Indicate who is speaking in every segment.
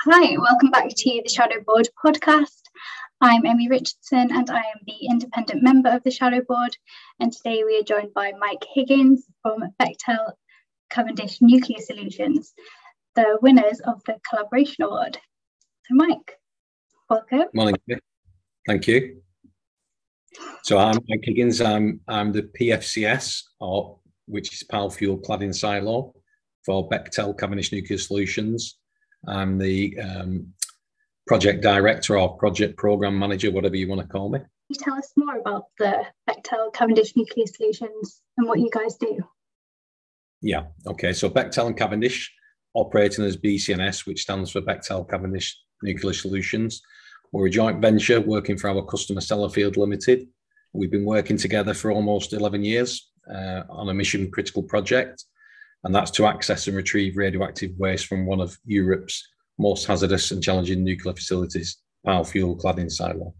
Speaker 1: Hi, welcome back to the Shadow Board podcast. I'm Emmy Richardson and I am the independent member of the Shadow Board. And today we are joined by Mike Higgins from Bechtel Cavendish Nuclear Solutions, the winners of the Collaboration Award. So Mike, welcome.
Speaker 2: Morning. Thank you. So I'm Mike Higgins. I'm the PFCS, which is Power Fuel Cladding Silo for Bechtel Cavendish Nuclear Solutions. I'm the project director or project program manager, whatever you want to call me.
Speaker 1: Can you tell us more about the Bechtel Cavendish Nuclear Solutions and what you guys do?
Speaker 2: Yeah, okay. So Bechtel and Cavendish, operating as BCNS, which stands for Bechtel Cavendish Nuclear Solutions. We're a joint venture working for our customer Sellafield Limited. We've been working together for almost 11 years on a mission critical project. And that's to access and retrieve radioactive waste from one of Europe's most hazardous and challenging nuclear facilities, Power Fuel Cladding Silo.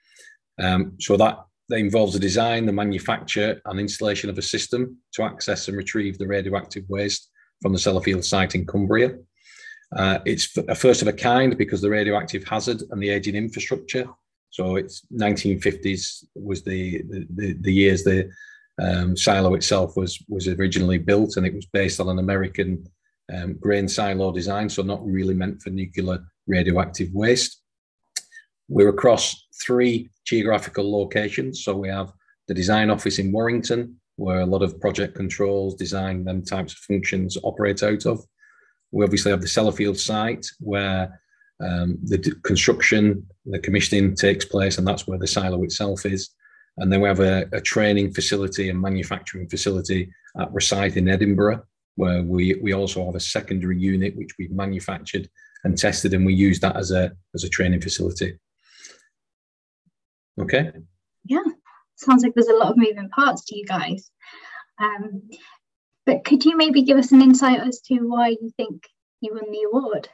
Speaker 2: So that involves the design, the manufacture and installation of a system to access and retrieve the radioactive waste from the Sellafield site in Cumbria. It's a first of a kind because the radioactive hazard and the aging infrastructure. So it's 1950s was the years the silo itself was originally built, and it was based on an American grain silo design, so not really meant for nuclear radioactive waste. We're across 3 geographical locations. So we have the design office in Warrington, where a lot of project controls, design, them types of functions operate out of. We obviously have the Sellafield site, where the construction, the commissioning takes place, and that's where the silo itself is. And then we have a training facility and manufacturing facility at Rosyth in Edinburgh, where we also have a secondary unit which we've manufactured and tested, and we use that as a training facility. Okay.
Speaker 1: Yeah, sounds like there's a lot of moving parts to you guys. But could you maybe give us an insight as to why you think you won the award?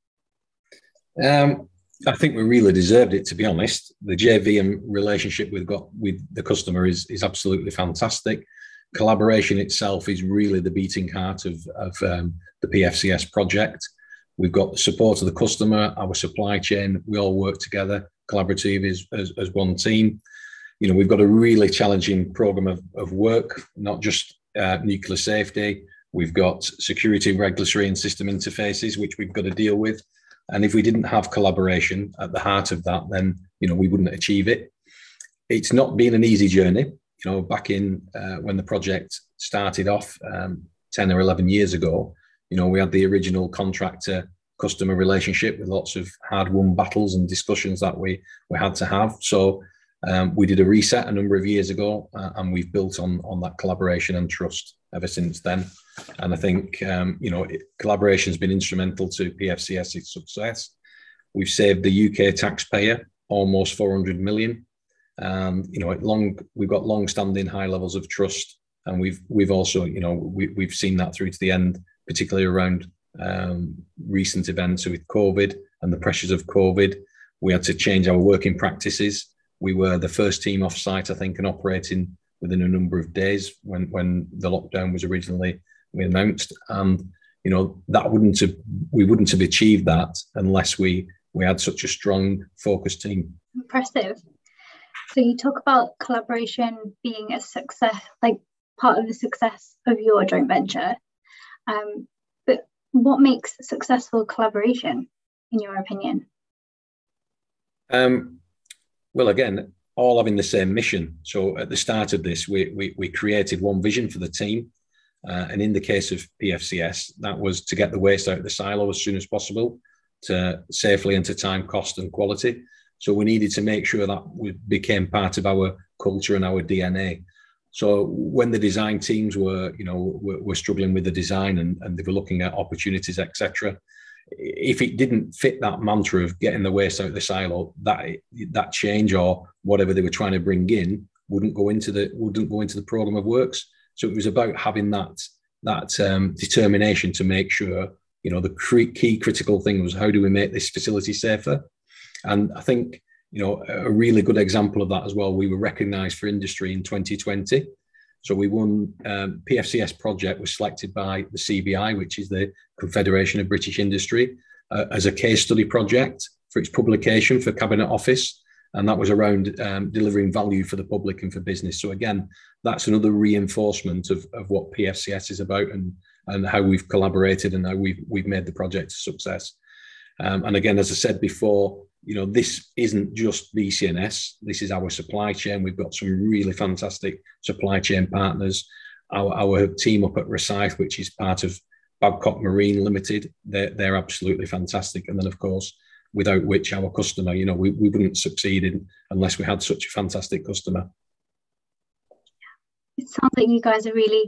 Speaker 2: I think we really deserved it, to be honest. The JV and relationship we've got with the customer is absolutely fantastic. Collaboration itself is really the beating heart of the PFCS project. We've got the support of the customer, our supply chain. We all work together, collaborative as one team. You know, we've got a really challenging program of work, not just nuclear safety. We've got security, regulatory and system interfaces, which we've got to deal with. And if we didn't have collaboration at the heart of that, then, you know, we wouldn't achieve it. It's not been an easy journey. You know, back in when the project started off 10 or 11 years ago, you know, we had the original contractor customer relationship with lots of hard won battles and discussions that we had to have. So we did a reset a number of years ago, and we've built on that collaboration and trust ever since then. And I think, you know, collaboration has been instrumental to PFCS's success. We've saved the UK taxpayer almost 400 million. And, you know, we've got long-standing high levels of trust. And we've also, you know, we've seen that through to the end, particularly around recent events with COVID and the pressures of COVID. We had to change our working practices. We were the first team off site, I think, and operating within a number of days when the lockdown was originally announced. And, you know, we wouldn't have achieved that unless we had such a strong focused team.
Speaker 1: Impressive. So you talk about collaboration being a success, like part of the success of your joint venture. But what makes successful collaboration, in your opinion?
Speaker 2: Well, again, all having the same mission. So at the start of this, we created one vision for the team. And in the case of PFCS, that was to get the waste out of the silo as soon as possible, to safely and to time, cost and quality. So we needed to make sure that we became part of our culture and our DNA. So when the design teams were struggling with the design and they were looking at opportunities, etc., if it didn't fit that mantra of getting the waste out of the silo, that change or whatever they were trying to bring in wouldn't go into the program of works. So it was about having that determination to make sure, you know, the key critical thing was, how do we make this facility safer? And I think, you know, a really good example of that as well, we were recognised for industry in 2020. So we won, PFCS project was selected by the CBI, which is the Confederation of British Industry, as a case study project for its publication for Cabinet Office. And that was around delivering value for the public and for business. So again, that's another reinforcement of what PFCS is about and how we've collaborated and how we've made the project a success. And again, as I said before, this isn't just BCNS. This is our supply chain. We've got some really fantastic supply chain partners. Our team up at Rosyth, which is part of Babcock Marine Limited, they're absolutely fantastic. And then, of course, without which our customer, we wouldn't succeed unless we had such a fantastic customer.
Speaker 1: It sounds like you guys are really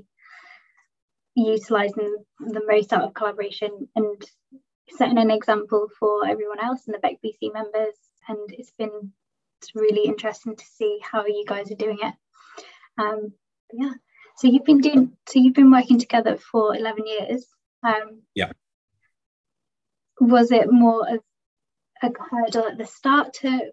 Speaker 1: utilising the most out of collaboration and setting an example for everyone else and the Beck BC members. And it's really interesting to see how you guys are doing it. Yeah. So you've been working together for 11 years.
Speaker 2: Yeah.
Speaker 1: Was it more of a hurdle at the start to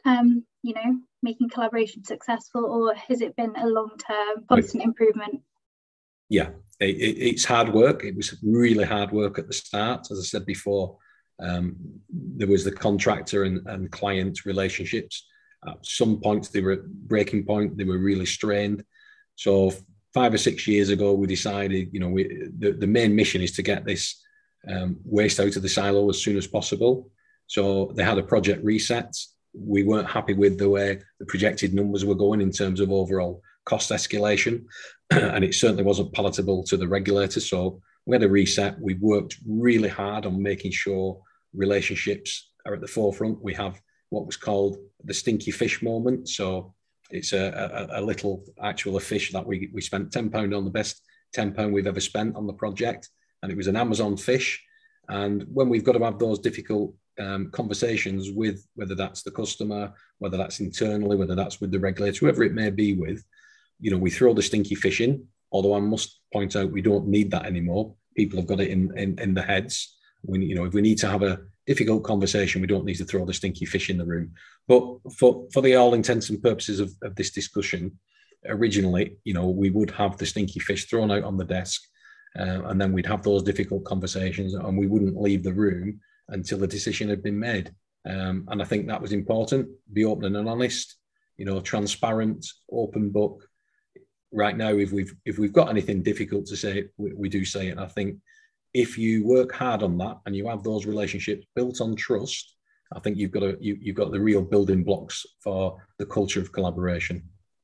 Speaker 1: making collaboration successful, or has it been a long-term constant improvement?
Speaker 2: Yeah, it's hard work. It was really hard work at the start. As I said before, there was the contractor and client relationships. At some points they were at breaking point, they were really strained. So 5 or 6 years ago, we decided, the main mission is to get this waste out of the silo as soon as possible. So they had a project reset. We weren't happy with the way the projected numbers were going in terms of overall cost escalation. And it certainly wasn't palatable to the regulators. So we had a reset. We've worked really hard on making sure relationships are at the forefront. We have what was called the stinky fish moment. So it's a little a fish that we spent £10 on, the best £10 we've ever spent on the project. And it was an Amazon fish. And when we've got to have those difficult conversations with, whether that's the customer, whether that's internally, whether that's with the regulator, whoever it may be with, we throw the stinky fish in, although I must point out we don't need that anymore. People have got it in their heads. If we need to have a difficult conversation, we don't need to throw the stinky fish in the room. But for the all intents and purposes of this discussion, originally, we would have the stinky fish thrown out on the desk, and then we'd have those difficult conversations, and we wouldn't leave the room until the decision had been made. And I think that was important. Be open and honest, transparent, open book. Right now, if we've got anything difficult to say, we do say it. And I think if you work hard on that and you have those relationships built on trust, I think you've got the real building blocks for the culture of collaboration.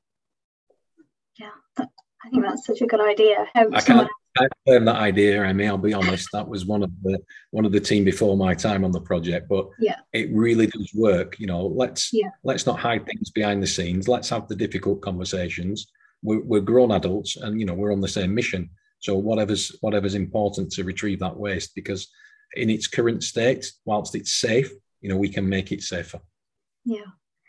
Speaker 1: Yeah, I think that's such a good idea.
Speaker 2: I can't claim that idea, Emmy. I'll be honest. That was one of the team before my time on the project, but
Speaker 1: yeah,
Speaker 2: it really does work. Let's not hide things behind the scenes. Let's have the difficult conversations. We're grown adults, and we're on the same mission. So whatever's important to retrieve that waste, because in its current state, whilst it's safe, we can make it safer.
Speaker 1: Yeah.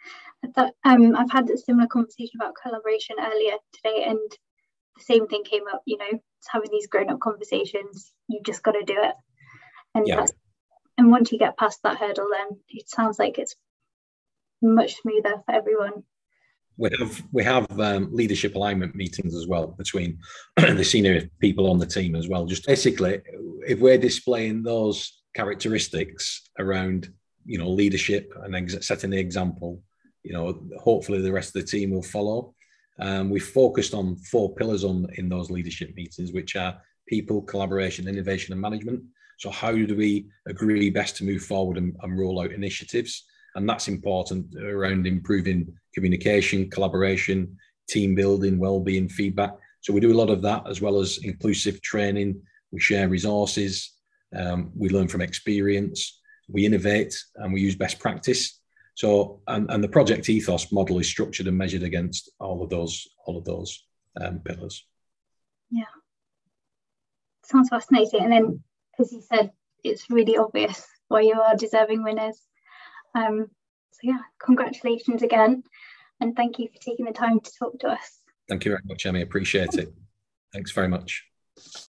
Speaker 1: I've had a similar conversation about collaboration earlier today, and the same thing came up. It's having these grown-up conversations. You've just got to do it, and once you get past that hurdle, then it sounds like it's much smoother for everyone.
Speaker 2: We have leadership alignment meetings as well between the senior people on the team as well. Just basically, if we're displaying those characteristics around leadership and setting the example, hopefully the rest of the team will follow. We've focused on 4 pillars in those leadership meetings, which are people, collaboration, innovation, and management. So how do we agree best to move forward and roll out initiatives? And that's important around improving communication, collaboration, team building, well-being, feedback. So we do a lot of that, as well as inclusive training. We share resources. We learn from experience. We innovate, and we use best practice. So, and the project ethos model is structured and measured against all of those pillars.
Speaker 1: Yeah, sounds fascinating. And then, as you said, it's really obvious why you are deserving winners. So yeah, congratulations again, and thank you for taking the time to talk to us.
Speaker 2: Thank you very much, Emmy. Appreciate it. Thanks very much.